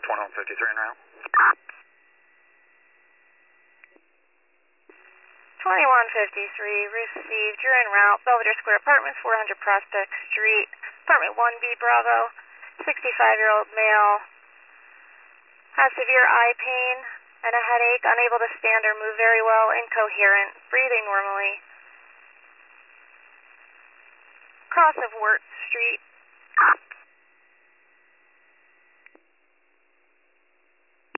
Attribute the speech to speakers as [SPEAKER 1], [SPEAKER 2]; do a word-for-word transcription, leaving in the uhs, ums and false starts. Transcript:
[SPEAKER 1] twenty-one fifty-three en route.
[SPEAKER 2] twenty-one fifty-three, received. You're en route. Belvedere Square Apartments, four hundred Prospect Street. Apartment one B, Bravo. sixty-five-year-old male. Has severe eye pain and a headache. Unable to stand or move very well. Incoherent. Breathing normally. Cross of Wirt Street.